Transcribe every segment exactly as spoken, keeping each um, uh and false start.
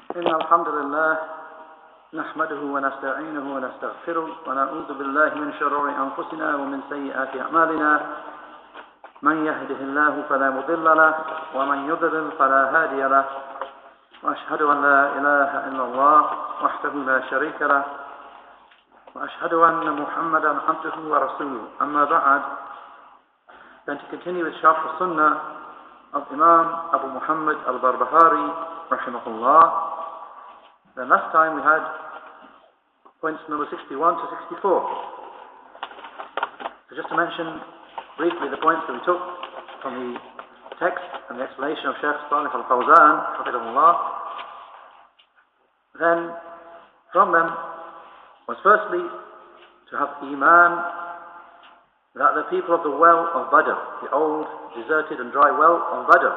إن الحمد لله نحمده ونستعينه ونستغفره ونعوذ بالله من شرور أنفسنا ومن سيئات أعمالنا. من يهده الله فلا مضل له ومن يضلل فلا هادي له، وأشهد أن لا إله إلا الله وحده لا شريك له، وأشهد أن محمدا عبده ورسوله. أما بعد, then to continue with Sharh al-Sunnah of Imam Abu Muhammad al-Barbahari rahimahullah. Then last time we had points number sixty-one to sixty-four. So just to mention briefly the points that we took from the text and the explanation of Shaykh Salih al-Fawzan hafidhahullah. Then from them was firstly to have Iman that the people of the well of Badr, the old, deserted and dry well of Badr,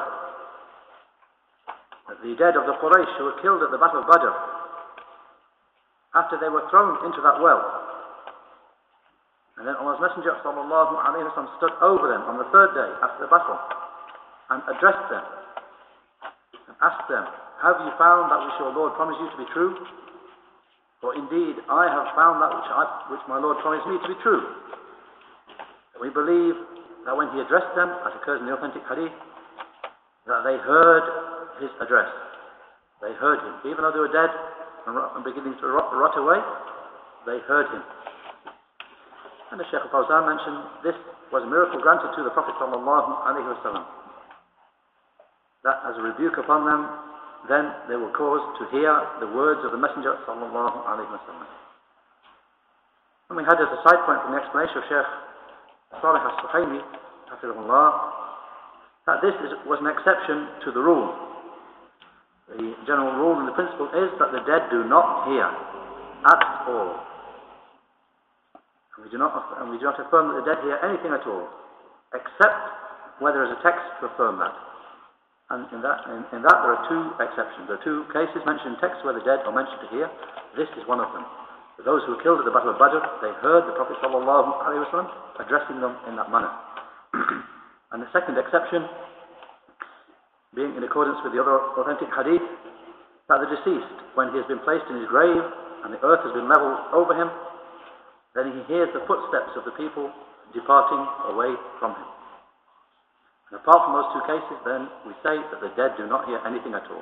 that the dead of the Quraysh who were killed at the Battle of Badr, after they were thrown into that well, and then Allah's Messenger sallallahu alayhi wa sallam stood over them on the third day after the battle and addressed them and asked them, have you found that which your Lord promised you to be true? For indeed I have found that which, I, which my Lord promised me to be true. We believe that when he addressed them, as occurs in the authentic hadith, that they heard his address. They heard him. Even though they were dead and, rot, and beginning to rot, rot away, they heard him. And the Shaykh al-Fawzan mentioned this was a miracle granted to the Prophet sallallahu alaihi wasallam. That as a rebuke upon them, then they were caused to hear the words of the Messenger sallallahu alaihi wasallam. And we had as a side point from the explanation of Shaykh Salih al-Suhaimi hafidhahullah, that this is, was an exception to the rule. The general rule and the principle is that the dead do not hear at all. And we do not, and we do not affirm that the dead hear anything at all, except where there is a text to affirm that. And in that, in, in that there are two exceptions. There are two cases mentioned in text where the dead are mentioned to hear. This is one of them. For those who were killed at the Battle of Badr, they heard the Prophet sallallahu alaihi wasallam addressing them in that manner. And the second exception, being in accordance with the other authentic hadith, that the deceased, when he has been placed in his grave and the earth has been levelled over him, then he hears the footsteps of the people departing away from him. And apart from those two cases, then we say that the dead do not hear anything at all.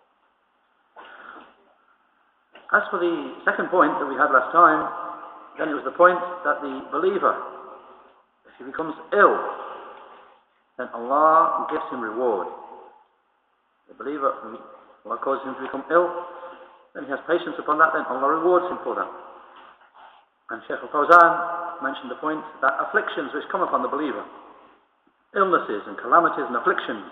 As for the second point that we had last time, then it was the point that the believer, if he becomes ill, then Allah gives him reward. The believer, Allah causes him to become ill, then he has patience upon that, then Allah rewards him for that. And Shaykh al-Fawzan mentioned the point that afflictions which come upon the believer, illnesses and calamities and afflictions,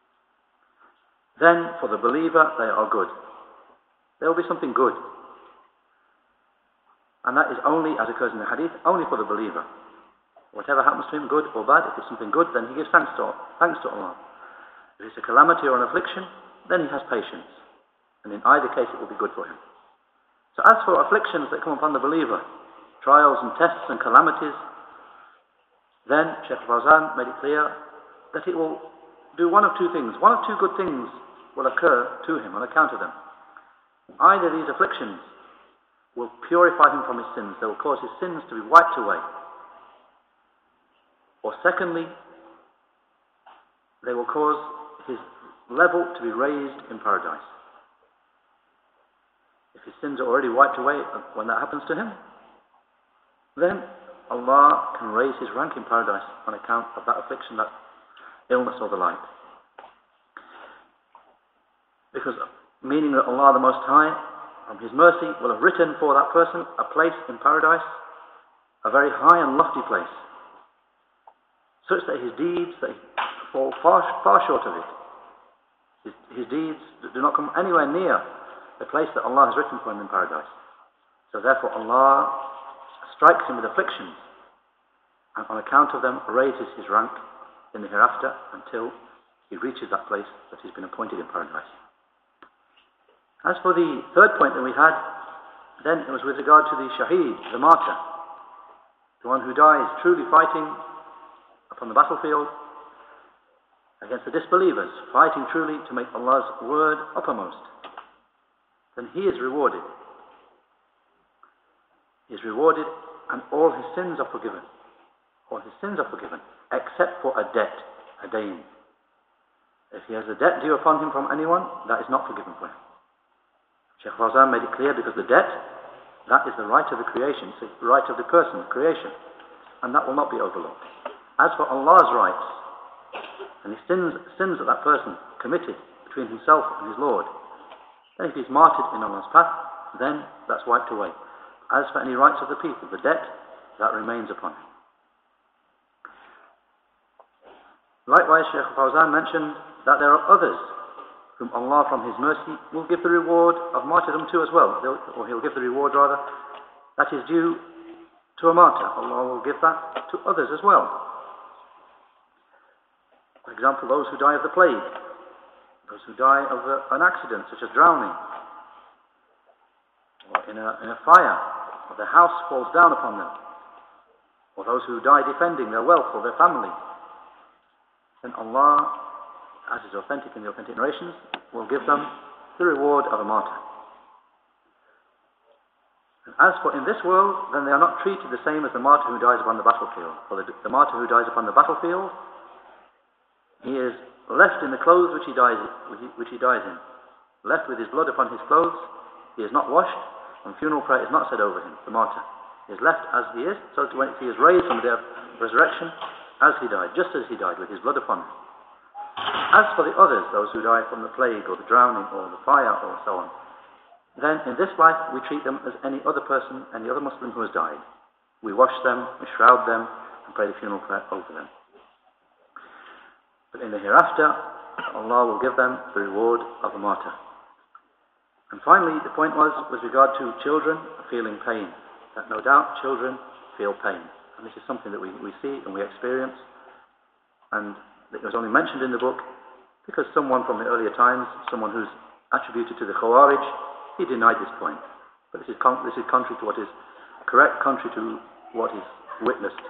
then for the believer they are good. There will be something good. And that is only, as occurs in the hadith, only for the believer. Whatever happens to him, good or bad, if it's something good, then he gives thanks to, thanks to Allah. If it's a calamity or an affliction, then he has patience. And in either case it will be good for him. So as for afflictions that come upon the believer, trials and tests and calamities, then Shaykh Fawzan made it clear that it will do one of two things. One of two good things will occur to him on account of them. Either these afflictions will purify him from his sins, they will cause his sins to be wiped away. Or secondly, they will cause his level to be raised in paradise. If his sins are already wiped away when that happens to him, then Allah can raise his rank in paradise on account of that affliction, that illness or the like. Because meaning that Allah the Most High, from His mercy, will have written for that person a place in paradise, a very high and lofty place, such that his deeds they fall far, far short of it. His, his deeds do not come anywhere near the place that Allah has written for him in paradise. So therefore Allah strikes him with afflictions, and on account of them raises his rank in the hereafter until he reaches that place that he's been appointed in paradise. As for the third point that we had, then it was with regard to the shaheed, the martyr, the one who dies truly fighting upon the battlefield against the disbelievers, fighting truly to make Allah's word uppermost. then he is rewarded. He is rewarded and all his sins are forgiven. All his sins are forgiven, except for a debt, a dayn. If he has a debt due upon him from anyone, that is not forgiven for him. Shaykh Fawzan made it clear because the debt, that is the right of the creation, it's the right of the person, the creation, and that will not be overlooked. As for Allah's rights, and the sins, sins that that person committed between himself and his Lord, then if he's martyred in Allah's path, then that's wiped away. As for any rights of the people, the debt, that remains upon him. Likewise, Shaykh Fawzan mentioned that there are others whom Allah from His mercy will give the reward of martyrdom to as well, or He'll give the reward rather, that is due to a martyr. Allah will give that to others as well. For example, those who die of the plague, those who die of a, an accident such as drowning, or in a, in a fire, or their house falls down upon them, or those who die defending their wealth or their family, then Allah, as is authentic in the authentic narrations, will give them the reward of a martyr. And as for in this world, then they are not treated the same as the martyr who dies upon the battlefield. For the, the martyr who dies upon the battlefield, he is left in the clothes which he dies, which he dies in, left with his blood upon his clothes. He is not washed, and funeral prayer is not said over him, the martyr. He is left as he is, so when he is raised from the day of resurrection, as he died, just as he died, with his blood upon him. As for the others, those who die from the plague or the drowning or the fire or so on, then in this life we treat them as any other person, any other Muslim who has died. We wash them, we shroud them, and pray the funeral prayer over them. But in the hereafter, Allah will give them the reward of a martyr. And finally, the point was with regard to children feeling pain, that no doubt children feel pain. And this is something that we, we see and we experience, and it was only mentioned in the book because someone from the earlier times, someone who's attributed to the Khawarij, he denied this point. But this is, con- this is contrary to what is correct, contrary to what is witnessed.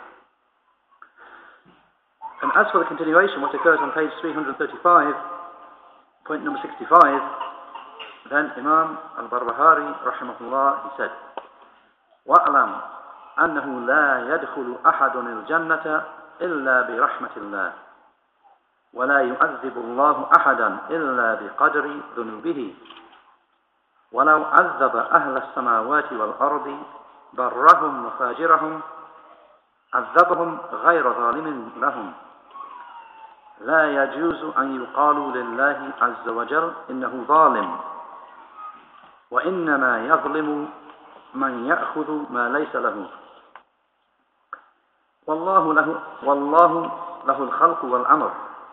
And as for the continuation, what occurs on page three hundred thirty-five, point number sixty-five, then Imam al-Barbahari, rahimahullah, he said, وَأَعْلَمْ أَنَّهُ لَا يَدْخُلُ أَحَدٌ الْجَنَّةَ إِلَّا بِرَحْمَةِ اللَّهِ وَلَا يُعَذِّبُ اللَّهُ أَحَدًا إِلَّا بِقَدْرِ ذُنُوبِهِ وَلَوْ عَذَّبَ أَهْلَ السَّمَاوَاتِ وَالْأَرْضِ بَرَّهُمْ وَفَاجِرَهُمْ عَذَّبَهُمْ غَيْرَ ظَالِمٍ لَهُمْ لا يجوز أن يقال لله عز وجل إنه ظالم وإنما يظلم من يأخذ ما ليس له والله له, والله له الخلق والأمر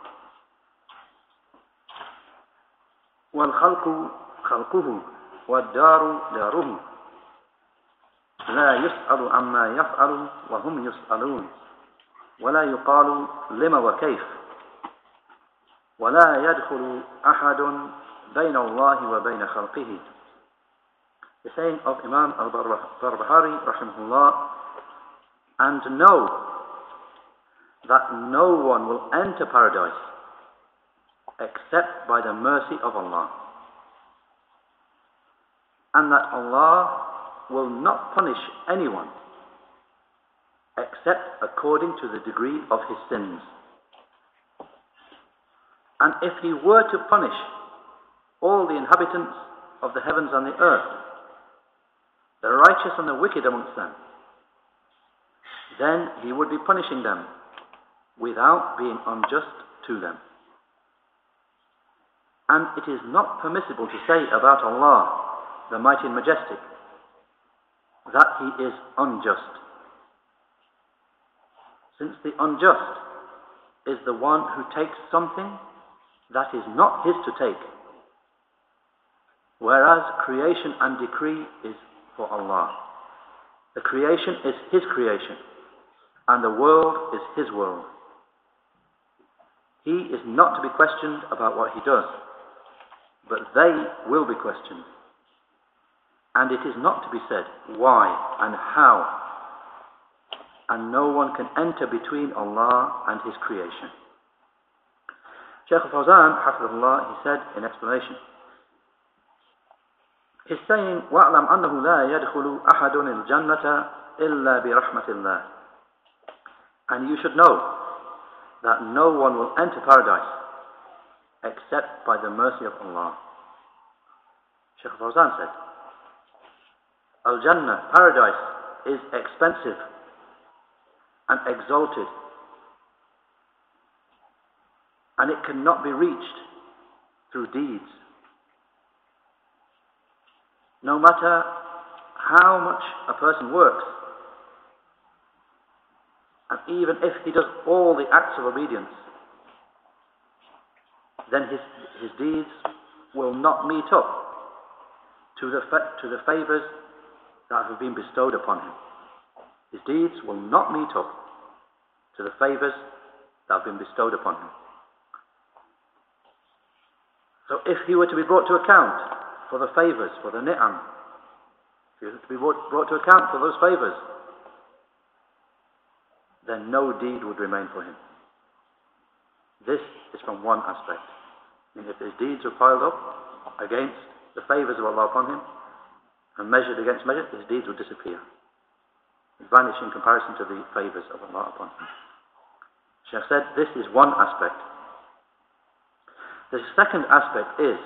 والخلق خلقه والدار داره لا يسأل عما يفعل وهم يسألون ولا يقال لما وكيف ولا يدخل أحد بين الله وبين خلقه. The saying of Imam al-Barbahari rahimahullah, and know that no one will enter paradise except by the mercy of Allah, and that Allah will not punish anyone except according to the degree of his sins. And if he were to punish all the inhabitants of the heavens and the earth, the righteous and the wicked amongst them, then he would be punishing them without being unjust to them. And it is not permissible to say about Allah, the Mighty and Majestic, that He is unjust, since the unjust is the one who takes something that is not his to take, whereas creation and decree is for Allah. The creation is His creation, and the world is His world. He is not to be questioned about what He does, but they will be questioned. And it is not to be said why and how, and no one can enter between Allah and His creation. Shaykh al-Fawzan, hafidhullah, he said in explanation, He's saying, وَأَعْلَمْ أَنَّهُ لَا يَدْخُلُ أَحَدٌ الْجَنَّةَ إِلَّا بِرَحْمَةِ اللَّهِ. And you should know that no one will enter paradise except by the mercy of Allah. Shaykh Fawzan said, Al-Jannah, paradise, is expensive and exalted, and it cannot be reached through deeds. No matter how much a person works, and even if he does all the acts of obedience, then his, his deeds will not meet up to the, to the favors that have been bestowed upon him. His deeds will not meet up to the favors that have been bestowed upon him. So if he were to be brought to account for the favors, for the ni'am, if he were to be brought, brought to account for those favors, then no deed would remain for him. This is from one aspect. I mean, if his deeds are piled up against the favors of Allah upon him, and measured against measure, his deeds would disappear, vanish in comparison to the favors of Allah upon him. Shaykh said, this is one aspect. The second aspect is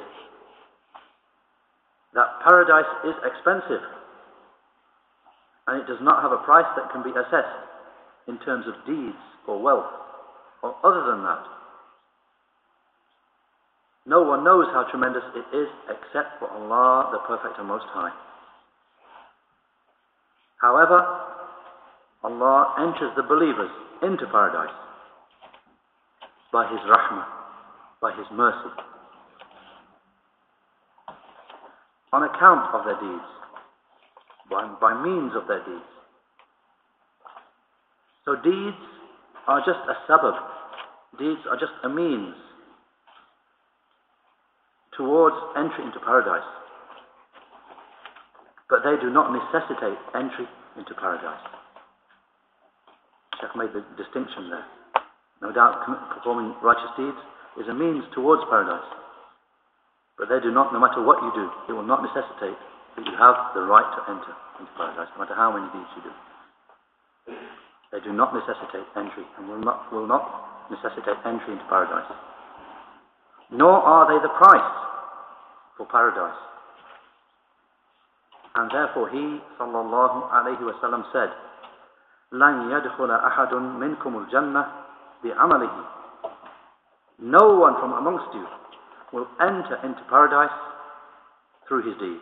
that paradise is expensive, and it does not have a price that can be assessed in terms of deeds or wealth, or other than that. No one knows how tremendous it is except for Allah, the Perfect and Most High. However, Allah enters the believers into paradise by His rahmah, by His mercy, on account of their deeds, by, by means of their deeds. So deeds are just a sabab, deeds are just a means towards entry into paradise, but they do not necessitate entry into paradise. Sheikh made the distinction there. No doubt performing righteous deeds is a means towards paradise, but they do not, no matter what you do, it will not necessitate that you have the right to enter into paradise, no matter how many deeds you do. They do not necessitate entry, and will not, will not necessitate entry into paradise. Nor are they the price for paradise. And therefore he, sallallahu alayhi wa sallam, said, لَنْ يَدْخُلَ أَحَدٌ مِنْكُمُ الْجَنَّةِ بِعَمَلِهِ. No one from amongst you will enter into paradise through his deeds.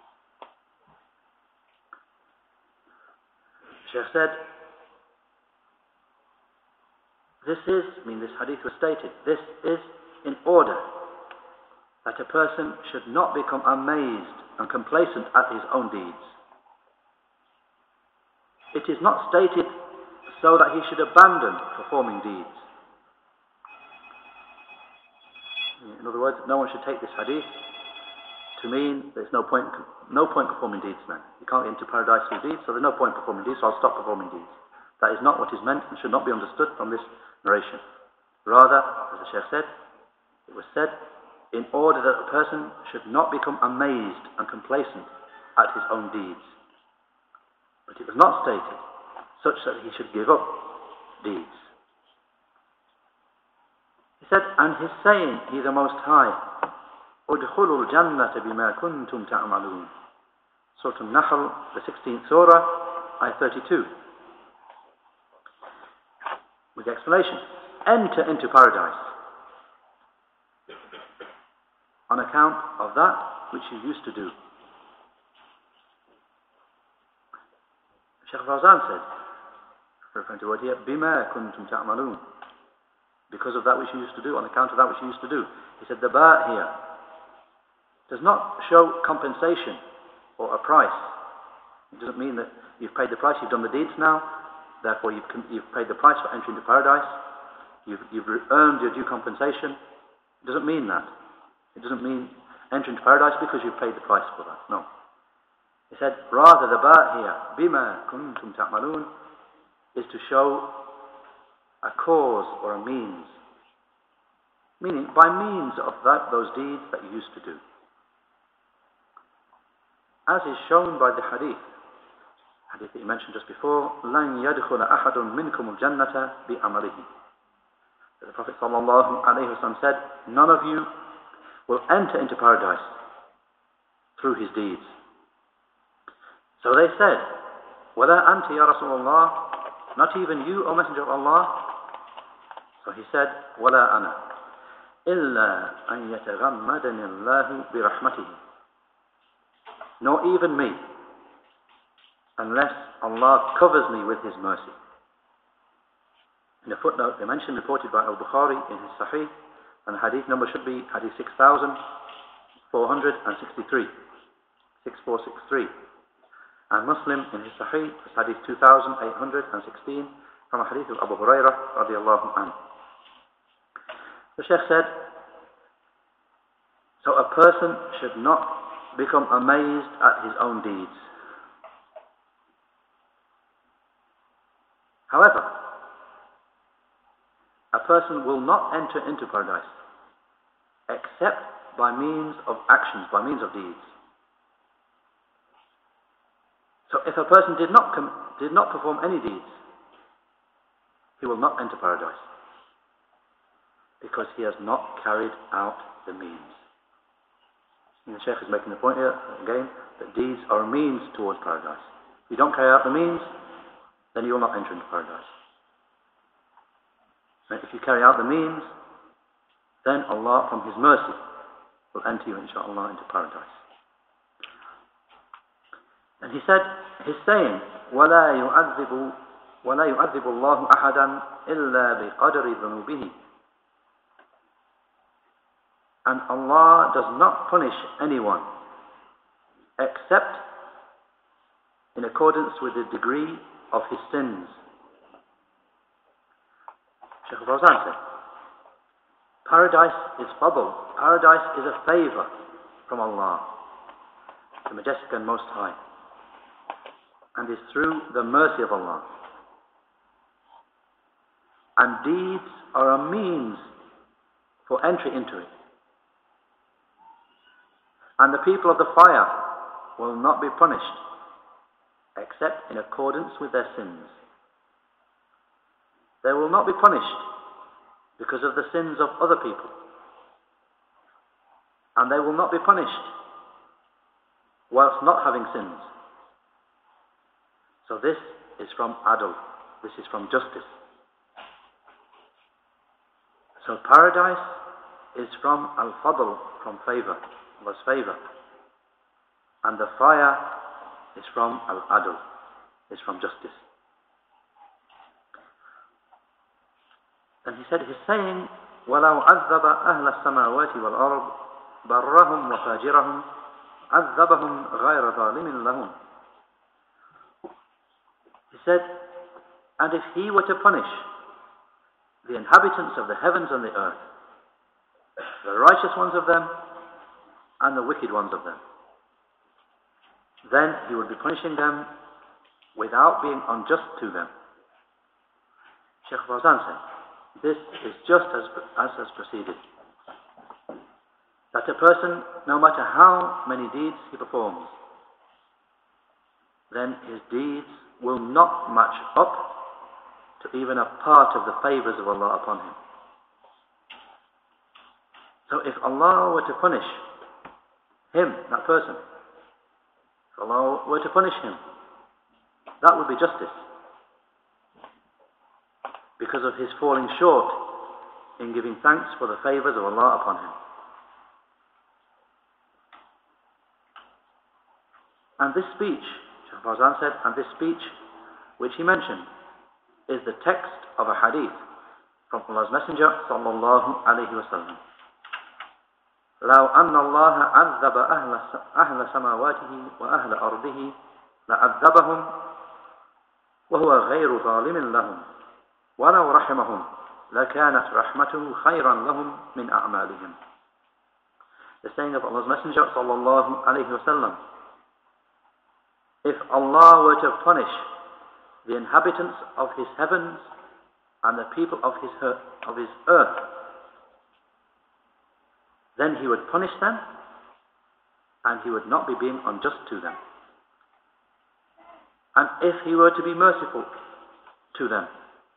Shaykh said, this is, I mean this hadith was stated, this is in order that a person should not become amazed and complacent at his own deeds. It is not stated so that he should abandon performing deeds. In other words, no one should take this hadith to mean there's no point no point performing deeds then. You can't get into paradise through deeds, so there's no point performing deeds, so I'll stop performing deeds. That is not what is meant and should not be understood from this narration. Rather, as the Shaykh said, it was said in order that a person should not become amazed and complacent at his own deeds. But it was not stated such that he should give up deeds. He said, and his saying, He the Most High, أُدْخُلُوا الْجَنَّةَ بِمَا كُنْتُمْ تَعْمَلُونَ. Surah An-Nahl, the sixteenth surah, ayah thirty-two. With the explanation, enter into paradise on account of that which you used to do. Shaykh Fawzan said, referring to the word here, بِمَا كُنْتُمْ تَعْمَلُونَ, because of that which you used to do, on account of that which you used to do. He said the ba here does not show compensation or a price. It doesn't mean that you've paid the price, you've done the deeds now, therefore you've, you've paid the price for entering into paradise, you've, you've earned your due compensation. It doesn't mean that. It doesn't mean enter into paradise because you've paid the price for that. No. He said, rather the ba here, bima kuntum ta'malun, is to show a cause or a means. Meaning, by means of that, those deeds that you used to do. as is shown by the hadith, hadith that you mentioned just before, لَنْ يَدْخُلَ أَحَدٌ مِّنْكُمُ الْجَنَّةَ بِعَمَلِهِ. The Prophet sallallahu alayhi wa sallam said, none of you will enter into paradise through his deeds. So they said, وَلَا أَنْتِ يَا رَسُولَ اللَّهِ, not even you, O Messenger of Allah. So he said, وَلَا أَنَا إِلَّا أَنْ يَتَغَمَّدَنِ اللَّهُ بِرَحْمَتِهِ, nor even me, unless Allah covers me with His mercy. In a footnote, they mentioned, reported by Al-Bukhari in his Sahih, and the hadith number should be hadith six thousand four hundred sixty-three, six four six three. And Muslim in his Sahih, hadith two thousand eight hundred sixteen, from a hadith of Abu Hurairah radiallahu anhu. The Shaykh said, so a person should not become amazed at his own deeds. However, a person will not enter into paradise except by means of actions, by means of deeds. So if a person did not com- did not perform any deeds, he will not enter paradise, because he has not carried out the means. And the Shaykh is making the point here again that deeds are a means towards paradise. If you don't carry out the means, then you will not enter into paradise. And if you carry out the means, then Allah from His mercy will enter you, inshaAllah, into paradise. And he said, his saying, وَلَا يُعَذِّبُ وَلَا يُعَذِّبُ اللَّهُ أَحَدًا إِلَّا بِقَدْرِ ذُنُوبِهِ. And Allah does not punish anyone except in accordance with the degree of his sins. Shaykh Fawzan said, paradise is fadl, paradise is a favor from Allah, the Majestic and Most High, and is through the mercy of Allah. And deeds are a means for entry into it. And the people of the fire will not be punished except in accordance with their sins. They will not be punished because of the sins of other people. And they will not be punished whilst not having sins. So this is from adl, this is from justice. So paradise is from al-fadl, from favor, Allah's favor. And the fire is from al-adl, is from justice. And he said, his saying, وَلَوْ عَذَّبَ أَهْلَ السَّمَاوَاتِ وَالْأَرْضِ بَرَّهُمْ وَفَاجِرَهُمْ عَذَّبَهُمْ غَيْرَ ظَالِمٍ لَهُمْ. He said, and if he were to punish the inhabitants of the heavens and the earth, the righteous ones of them and the wicked ones of them, then he would be punishing them without being unjust to them. Shaykh Fawzan said, this is just as, as has proceeded. That a person, no matter how many deeds he performs, then his deeds will not match up to even a part of the favours of Allah upon him. So if Allah were to punish him, that person, if Allah were to punish him, that would be justice, because of his falling short in giving thanks for the favours of Allah upon him. And this speech, Shaykh Fawzan said, and this speech which he mentioned is the text of a hadith from Allah's Messenger sallallahu alayhi wa sallam. لو أن الله عذب أهل أهل سماواته وأهل أرضه لعذبهم وهو غير ظالم لهم ولو رحمهم لكانت رحمته خيرا لهم من أعمالهم. The saying of Allah's Messenger sallallahu alayhi wa sallam, if Allah were to punish the inhabitants of His heavens and the people of His of His earth, then He would punish them, and he would not be being unjust to them. And if he were to be merciful to them,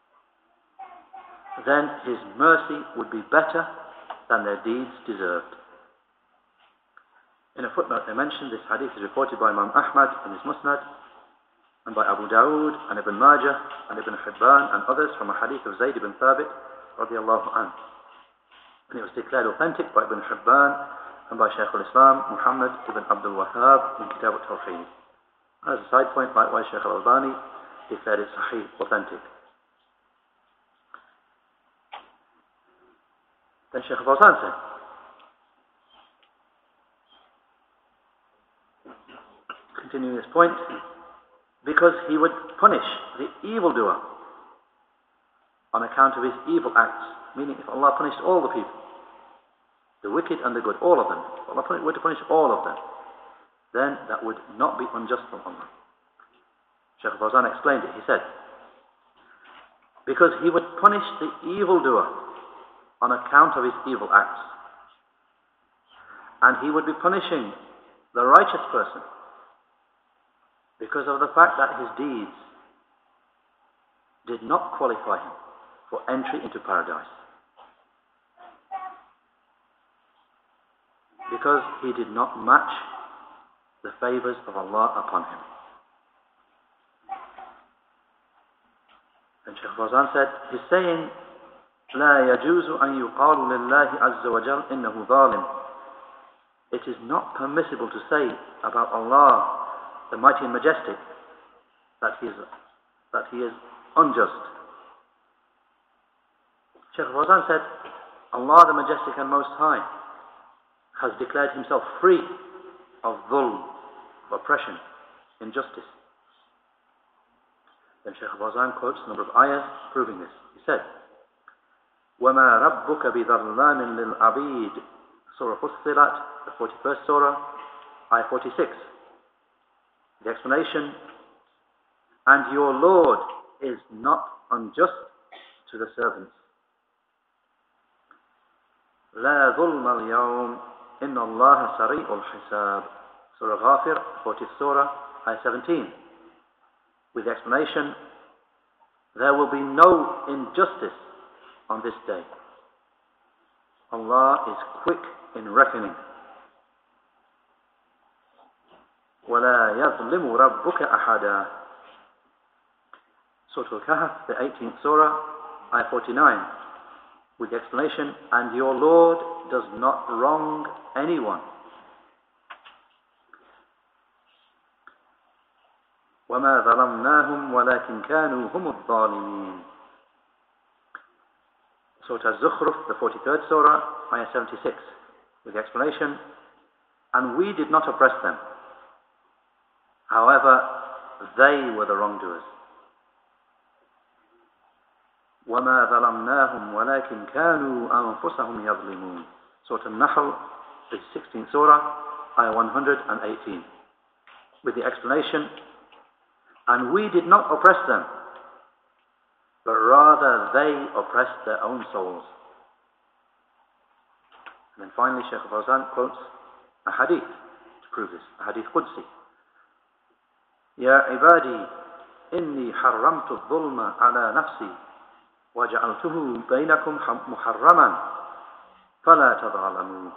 then his mercy would be better than their deeds deserved. In a footnote they mentioned this hadith is reported by Imam Ahmad in his Musnad, and by Abu Dawood and Ibn Majah and Ibn Hibban and others from a hadith of Zayd ibn Thabit radiallahu anhu. And it was declared authentic by Ibn Hibban and by Shaykh al-Islam Muhammad ibn Abdul Wahhab in Kitab al-Tawheed. As a side point, likewise Shaykh al-Albani declared it sahih, authentic. Then Shaykh Fawzan said, continuing this point, because he would punish the evildoer on account of his evil acts. Meaning, if Allah punished all the people, the wicked and the good, all of them, if Allah were to punish all of them, then that would not be unjust from Allah. Shaykh Fawzan explained it. He said, because he would punish the evildoer on account of his evil acts, and he would be punishing the righteous person because of the fact that his deeds did not qualify him for entry into paradise, because he did not match the favors of Allah upon him. And Shaykh Fawzan said, he's saying, لا يجوز أن يقال لله عز وجل إنه ظالم. It is not permissible to say about Allah, the mighty and majestic, that he is, that he is unjust. Shaykh Fawzan said, Allah the majestic and most high has declared himself free of dhulm, of oppression, injustice. Then Shaykh Fawzan quotes a number of ayahs proving this. He said, وَمَا رَبُّكَ بِظَلَّامٍ لِلْعَبِيدِ Surah Fussilat, the forty-first surah, ayah forty-six. The explanation, and your Lord is not unjust to the servants. لا ظلم اليوم إن الله سريع الحساب. Surah Ghafir, fortieth surah, ayah seventeen. With the explanation, there will be no injustice on this day. Allah is quick in reckoning. وَلَا يَظْلِمُ رَبُّكَ أَحَدًا. Surah Al-Kahf, the eighteenth surah, ayah forty-nine. With the explanation, and your Lord does not wrong anyone. وَمَا ظَلَمْنَاهُمْ وَلَكِنْ كَانُوا هُمُ الظَّالِمِينَ. Surah Az-Zukhruf, the forty-third surah, ayah seventy-six. With the explanation, and we did not oppress them. However, they were the wrongdoers. وَمَا ظَلَمْنَاهُمْ وَلَكِنْ كَانُوا أَنفُسَهُمْ يَظْلِمُونَ. Surah An-Nahl, the sixteenth surah, ayah one hundred eighteen. With the explanation, and we did not oppress them, but rather they oppressed their own souls. And then finally Shaykh Fawzan quotes a hadith to prove this, a hadith Qudsi. يا عبادي إني حرمت الظلم على نفسي وجعلته بينكم محرما فلا تظالموا.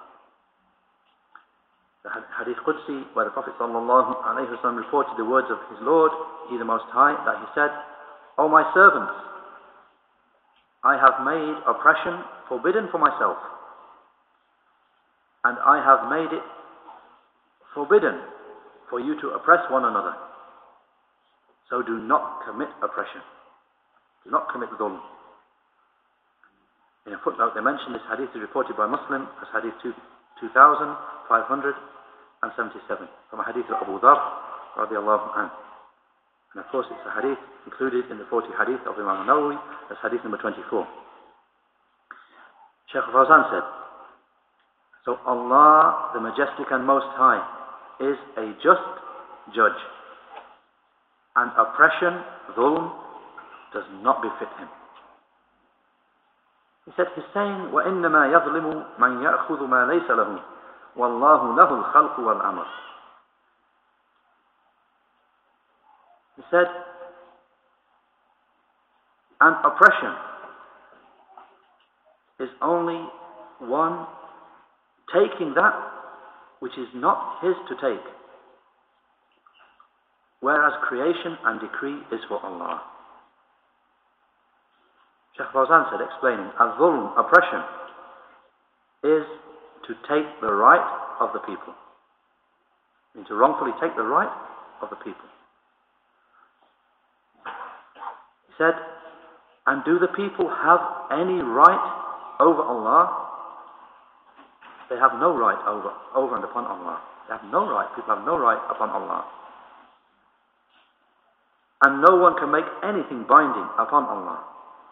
The hadith Qudsi, where the Prophet sallallahu alaihi wasallam reported the words of his Lord, He the Most High, that he said, O my servants, I have made oppression forbidden for myself, and I have made it forbidden for you to oppress one another. So do not commit oppression. Do not commit dhulm. In a footnote they mention this hadith is reported by Muslim as hadith two thousand five hundred seventy-seven, from a hadith of Abu Dharr radiallahu anhu. And of course it's a hadith included in the forty hadith of Imam Nawawi as hadith number twenty-four. Shaykh Fawzan said, so Allah the Majestic and Most High is a just judge, and oppression, dhulm, does not befit him. He said, he's saying, وَإِنَّمَا يَظْلِمُ مَنْ يَأْخُذُ مَا لَيْسَ لَهُ وَاللَّهُ لَهُ الْخَلْقُ وَالْأَمْرُ. He said, and oppression is only one taking that which is not his to take, whereas creation and decree is for Allah. Shaykh Fawzan said, explaining, al-dhulm, oppression, is to take the right of the people. I mean, to wrongfully take the right of the people. He said, and do the people have any right over Allah? They have no right over, over and upon Allah. They have no right. People have no right upon Allah. And no one can make anything binding upon Allah.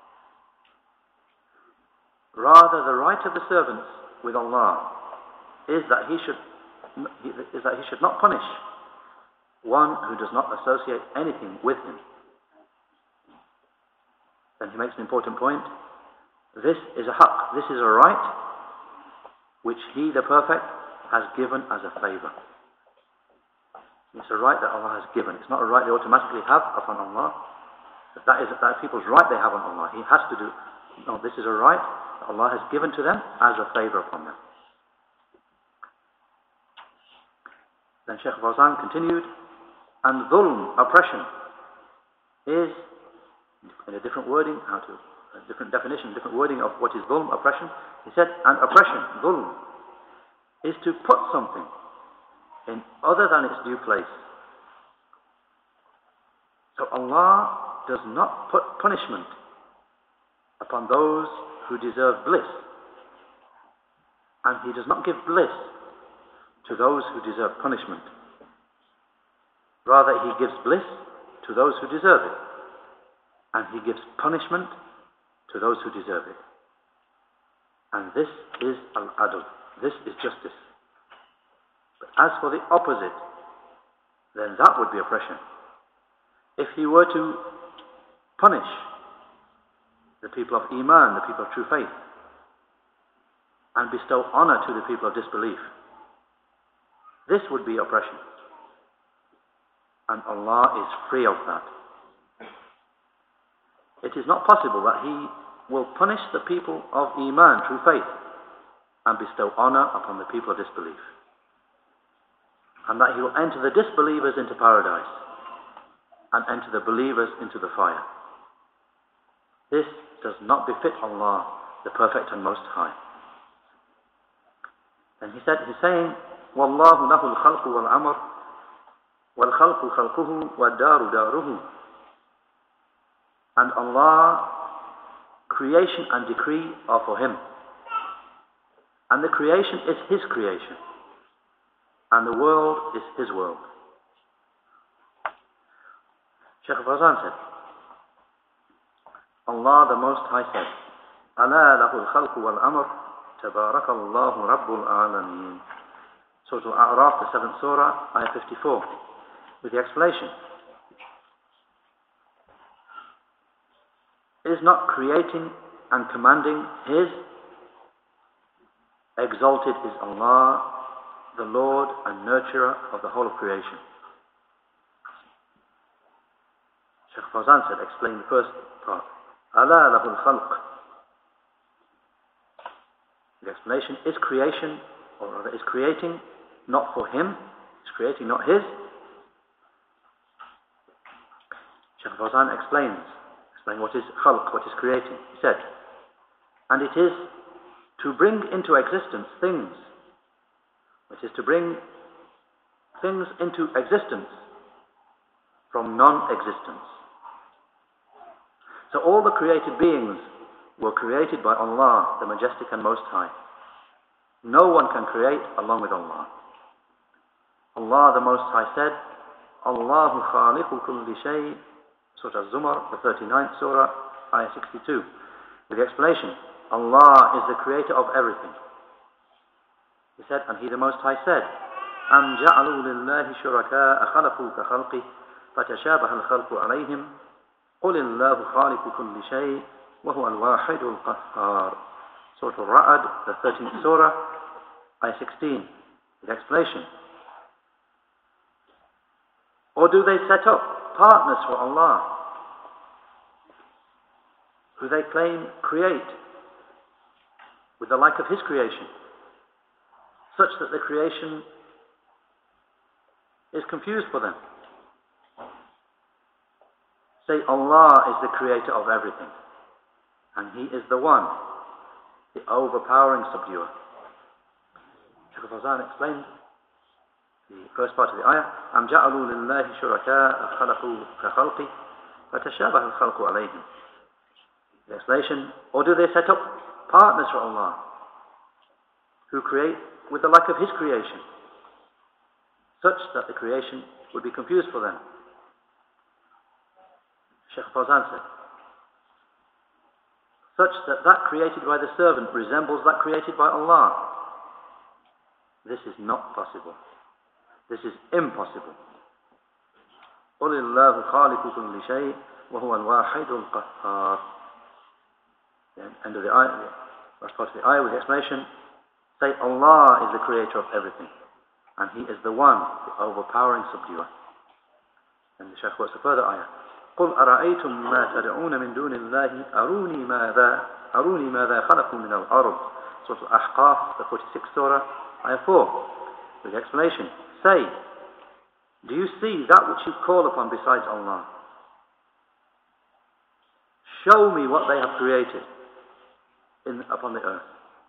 Rather, the right of the servants with Allah is that he should is that he should not punish one who does not associate anything with him. Then he makes an important point. This is a haqq, this is a right which he, the perfect, has given as a favor. It's a right that Allah has given. It's not a right they automatically have upon Allah. But that is that people's right they have on Allah. He has to do. No, this is a right that Allah has given to them as a favor upon them. Then Shaykh Fawzan continued, and dhulm, oppression, is, in a different wording, how to, a different definition, different wording of what is dhulm, oppression. He said, and oppression, dhulm, is to put something in other than its due place. So Allah does not put punishment upon those who deserve bliss, and He does not give bliss to those who deserve punishment. Rather, He gives bliss to those who deserve it, and He gives punishment to those who deserve it. And this is al-adl, this is justice. But as for the opposite, then that would be oppression. If He were to punish the people of Iman, the people of true faith, and bestow honor to the people of disbelief, this would be oppression. And Allah is free of that. It is not possible that He will punish the people of Iman, true faith, and bestow honor upon the people of disbelief. And that He will enter the disbelievers into paradise and enter the believers into the fire. This does not befit Allah, the perfect and most high. And he said, he's saying, وَاللَّهُ لَهُ الْخَلْقُ وَالْأَمْرُ وَالْخَلْقُ خَلْقُهُ وَالدَّارُ دَارُهُ. And Allah, creation and decree are for Him. And the creation is His creation. And the world is His world. Shaykh Fawzan said, Allah the Most High said, أَلَا لَهُ الْخَلْقُ وَالْأَمْرُ تَبَارَكَ اللَّهُ رَبُّ الْعَالَمِينَ. Surah Al-A'raf, the seventh surah, ayah fifty-four, with the explanation. Is not creating and commanding His? Exalted is Allah, the Lord and nurturer of the whole of creation. Shaykh Fawzan said, explain the first part. أَلَا لَهُ الْخَلْقُ. The explanation is creation, or rather is creating not for Him, is creating not His. Shaykh Fawzan explains, explaining what is khalq, what is creating. He said, and it is to bring into existence things, which is to bring things into existence from non-existence. So all the created beings were created by Allah, the Majestic and Most High. No one can create along with Allah. Allah the Most High said, Allahu khaliqu kulli shay, Surah Az-Zumar, the thirty-ninth surah, ayah sixty-two, with the explanation, Allah is the creator of everything. He said, and He the Most High said, أَمْ جَعَلُوا لِلَّهِ شُرَكَاءَ خَلَقُوا كَخَلْقِهِ فَتَشَابَهَ الْخَلْقُ عَلَيْهِمْ قُلِ اللَّهُ خَالِقُ كُلِّ شَيْءٍ وَهُوَ الْوَاحِدُ الْقَهَّارُ. Surah Al-Ra'd, the thirteenth surah, ayah sixteen, With explanation. Or do they set up partners for Allah, who they claim create with the like of His creation, such that the creation is confused for them? Say Allah is the creator of everything, and He is the one, the overpowering subduer. Shaykh al-Fawzan explained the first part of the ayah, أَمْ جَعَلُوا لِلَّهِ شُرَكَاءَ خَلَقُوا كَخَلْقِهِ فَتَشَابَهَ الْخَلْقُ عَلَيْهِمْ. The explanation, or do they set up partners for Allah, who create with the like of His creation, such that the creation would be confused for them? Shaykh Fawzan said, such that that created by the servant resembles that created by Allah. This is not possible. This is impossible. قُلِ اللَّهُ خَالِقُ كُلِّ شَيْءٍ وَهُوَ الْوَاحِدُ الْقَهَّارُ. The end of the ayah, the last part of the ayah with the explanation, say Allah is the creator of everything, and He is the one, the overpowering subduer. And the Shaykh quotes a further ayah, قُلْ أَرَأَيْتُمْ مَا تَدْعُونَ مِن دُونِ اللَّهِ أَرُونِي مَاذَا أَرُونِي مَاذَا خَلَقُوا مِنَ الْأَرْضِ. Surah Al-Ahqaf, the forty-sixth surah, ayah four, with the explanation, say, do you see that which you call upon besides Allah? Show me what they have created in, upon the earth.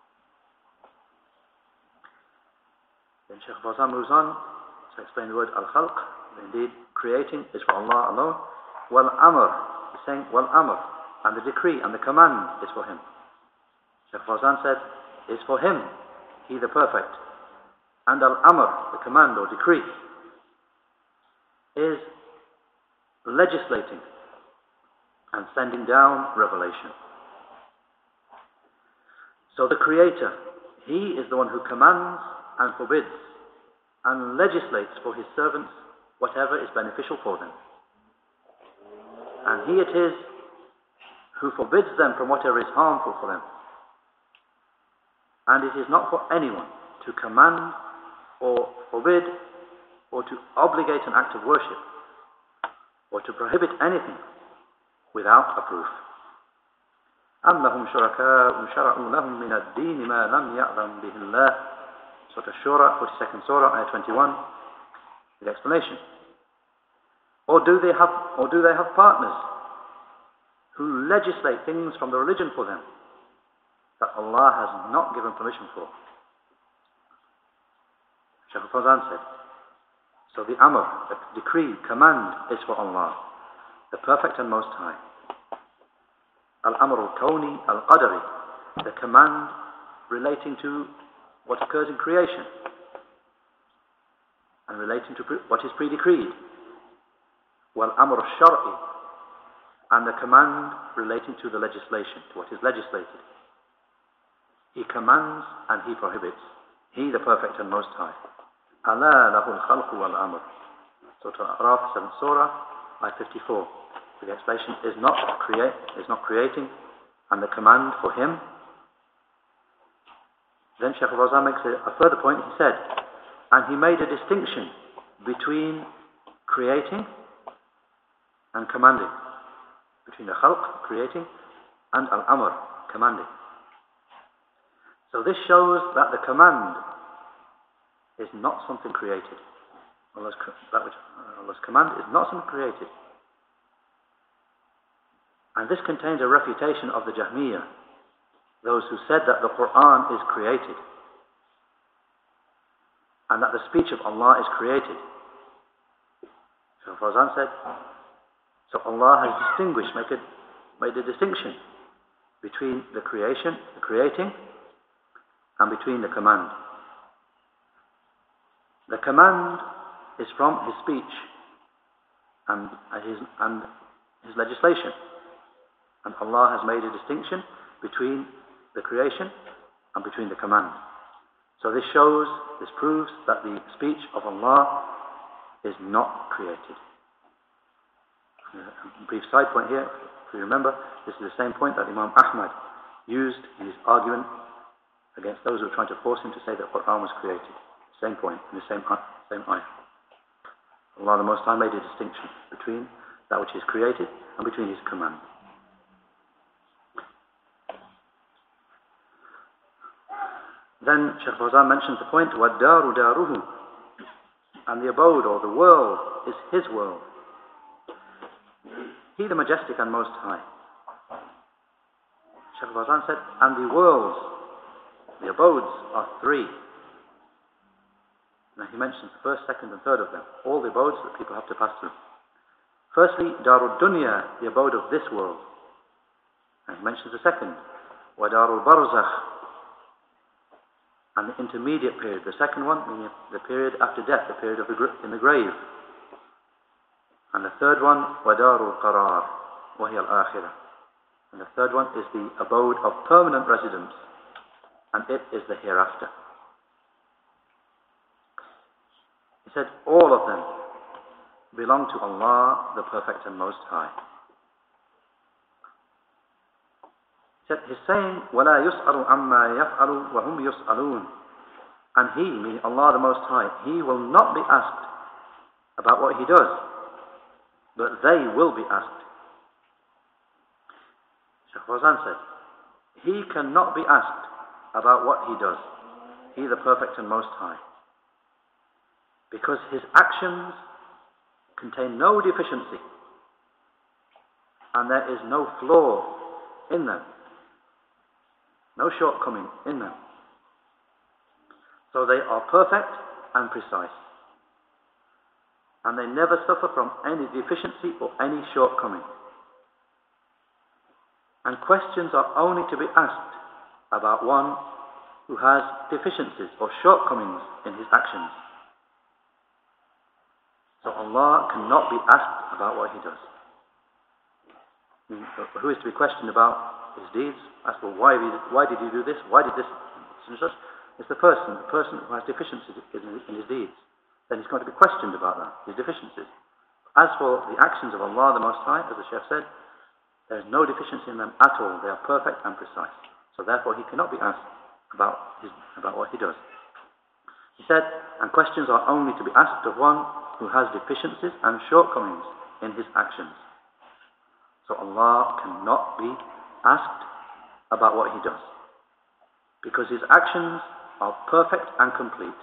Then Shaykh Fawzan moves on to explain the word al-khalq. Indeed, creating is for Allah alone. Wal-amr, he's saying wal-amr, and the decree and the command is for Him. Shaykh Fawzan said, is for Him, He the perfect. And al-amr, the command or decree, is legislating and sending down revelation. So the Creator, He is the one who commands and forbids and legislates for His servants whatever is beneficial for them. And He it is who forbids them from whatever is harmful for them. And it is not for anyone to command or forbid or to obligate an act of worship or to prohibit anything without a proof. أَمْ لَهُمْ شُرَكَاءُ شَرَعُوا لَهُم مِّنَ الدِّينِ مَا لَمْ يَأْذَنْ بِهِ اللَّهُ. Surah Ash-Shura, forty-second surah, ayah twenty-one, with explanation. Or do they have, or do they have partners who legislate things from the religion for them that Allah has not given permission for? Shaykh al-Fawzan said, so the amr, the decree, command is for Allah, the perfect and most high. Al-amr al-kawni al-qadari, the command relating to what occurs in creation and relating to what is pre-decreed. Wal-amr al-shar'i, and the command relating to the legislation, to what is legislated. He commands and He prohibits. He the perfect and most high. أَلَا لَهُ الْخَلْقُ وَالْأَمْرُ. Surah Al-Araf, seventh surah, ayah fifty-four. The explanation is not create, is not creating, and the command for Him. Then Shaykh al-Fawzan makes a, a further point. He said, and He made a distinction between creating and commanding, between the khalq, creating, and al-amr, commanding. So this shows that the command is not something created. Allah's, that which, Allah's command is not something created. And this contains a refutation of the Jahmiyyah, those who said that the Quran is created and that the speech of Allah is created. Shaykh Fawzan said, so Allah has distinguished, make a, made a distinction between the creation, the creating, and between the command. The command is from His speech and His, and His legislation. And Allah has made a distinction between the creation and between the command. So this shows, this proves that the speech of Allah is not created. A brief side point here, if you remember, this is the same point that Imam Ahmad used in his argument against those who were trying to force him to say that Quran was created. Same point, in the same, same ayah. Allah the Most High made a distinction between that which is created and between His command. Then Shaykh Fawzan mentions the point, وَالدَّارُ دَارُهُ, and the abode or the world is His world. He the Majestic and Most High. Shaykh Fawzan said, and the worlds, the abodes are three. Now he mentions the first, second and third of them, all the abodes that people have to pass through. Firstly, Darul Dunya, the abode of this world. And he mentions the second, wa Darul Barzakh, and the intermediate period. The second one, meaning the period after death, the period of the gr- in the grave. And the third one, wa Darul Qarar, wa hiya al-akhirah. And the third one is the abode of permanent residence, and it is the hereafter. He said, all of them belong to Allah, the Perfect and Most High. He said, he's saying, وَلَا يُسْأَلُ عَمَّا يَفْعَلُ وَهُمْ يُسْأَلُونَ. And He, meaning Allah the Most High, He will not be asked about what He does, but they will be asked. Shaykh Fawzan said, He cannot be asked about what He does, He the Perfect and Most High, because His actions contain no deficiency and there is no flaw in them, no shortcoming in them. So they are perfect and precise, and they never suffer from any deficiency or any shortcoming. And questions are only to be asked about one who has deficiencies or shortcomings in his actions. So Allah cannot be asked about what He does. Who is to be questioned about his deeds? Asked, well, why, why did you do this? Why did this? It's the person, the person who has deficiencies in his deeds. Then he's going to be questioned about that, his deficiencies. As for the actions of Allah the Most High, as the Shaykh said, there is no deficiency in them at all. They are perfect and precise. So therefore He cannot be asked about, his, about what He does. He said, and questions are only to be asked of one who has deficiencies and shortcomings in his actions. So Allah cannot be asked about what He does, because His actions are perfect and complete.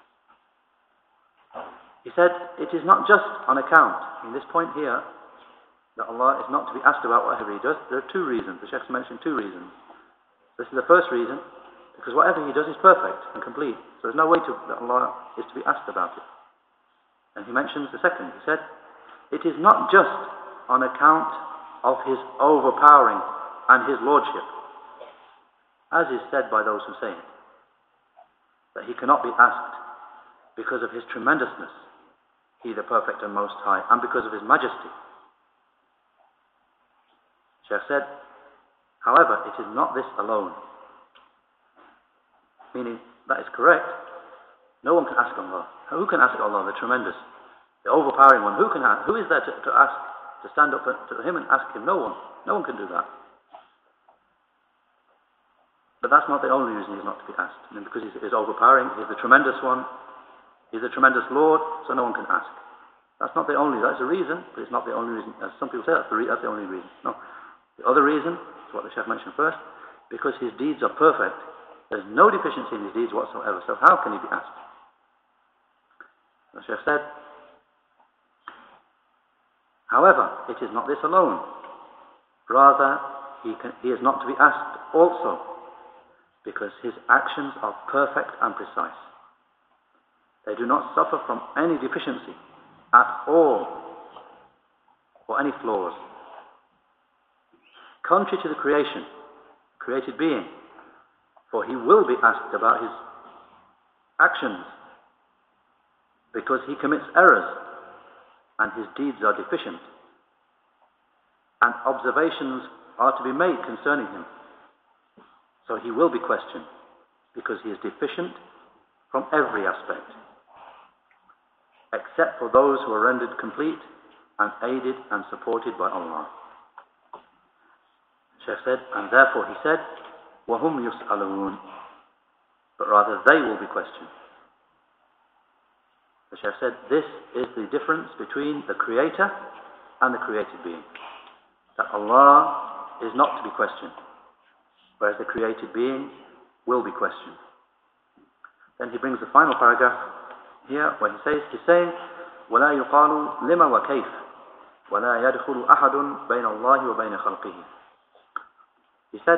He said, it is not just on account, in this point here, that Allah is not to be asked about whatever He does. There are two reasons. The Shaykh mentioned two reasons. This is the first reason, because whatever He does is perfect and complete. So there's no way to, that Allah is to be asked about it. And he mentions the second. He said, it is not just on account of His overpowering and His lordship, as is said by those who say it, that He cannot be asked because of His tremendousness, He the Perfect and Most High, and because of His majesty. Shaykh said, however, it is not this alone. Meaning, that is correct. No one can ask Allah. Who can ask Allah, the tremendous, the overpowering one? Who can ask? Who is there to, to ask, to stand up to Him and ask Him? No one. No one can do that. But that's not the only reason He's not to be asked. I mean, because He's, he's overpowering, He's the tremendous one, He's the tremendous Lord, so no one can ask. That's not the only, that's a reason, but it's not the only reason. As some people say, that's the, re, that's the only reason. No. The other reason, is what the Shaykh mentioned first, because His deeds are perfect. There's no deficiency in His deeds whatsoever, so how can He be asked? The Shaykh said, however, it is not this alone. Rather, he, can, he is not to be asked also, because His actions are perfect and precise. They do not suffer from any deficiency at all, or any flaws. Contrary to the creation, created being, for He will be asked about His actions, because He commits errors and His deeds are deficient, and observations are to be made concerning Him. So He will be questioned, because He is deficient from every aspect, except for those who are rendered complete and aided and supported by Allah. Shaykh said, and therefore He said, وَهُمْ يُسْأَلُونَ, but rather they will be questioned. the Shaykh said, this is the difference between the Creator and the created being. That Allah is not to be questioned, whereas the created being will be questioned. Then he brings the final paragraph here where he says, he's saying, وَلَا يُقَالُ لِمَا وَكَيْفَ وَلَا يَدْخُلُ أَحَدٌ بَيْنَ اللَّهِ وَبَيْنَ خَلْقِهِ. He said,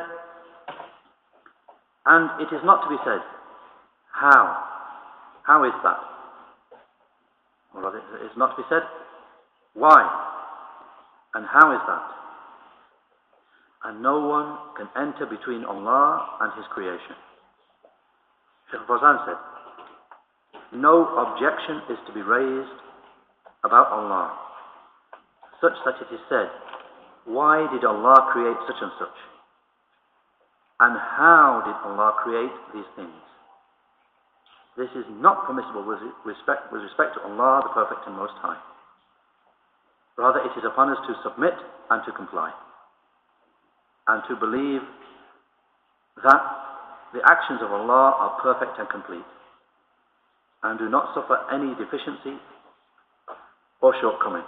and it is not to be said, how? How is that? Or rather, it is not to be said, why? And how is that? And no one can enter between Allah and His creation. Shaykh Fawzan said, no objection is to be raised about Allah, such that it is said, why did Allah create such and such? And how did Allah create these things? This is not permissible with respect, with respect to Allah, the Perfect and Most High. Rather, it is upon us to submit and to comply, and to believe that the actions of Allah are perfect and complete, and do not suffer any deficiency or shortcoming.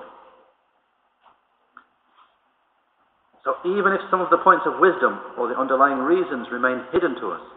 So even if some of the points of wisdom or the underlying reasons remain hidden to us,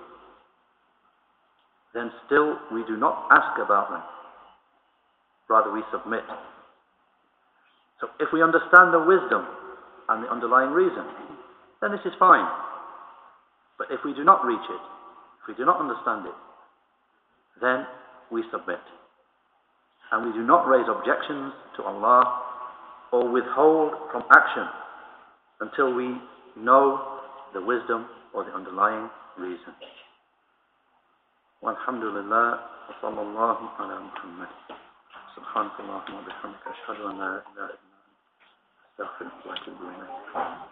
then still we do not ask about them. Rather, we submit. So if we understand the wisdom and the underlying reason, then this is fine. But if we do not reach it, if we do not understand it, then we submit. And we do not raise objections to Allah or withhold from action until we know the wisdom or the underlying reason. Walhamdulillah, wa sallallahu ala Muhammad. Subhanakallahumma wa bihamdika, ashhadu an la ilaha illa anta, astaghfiruka wa atubu ilayk.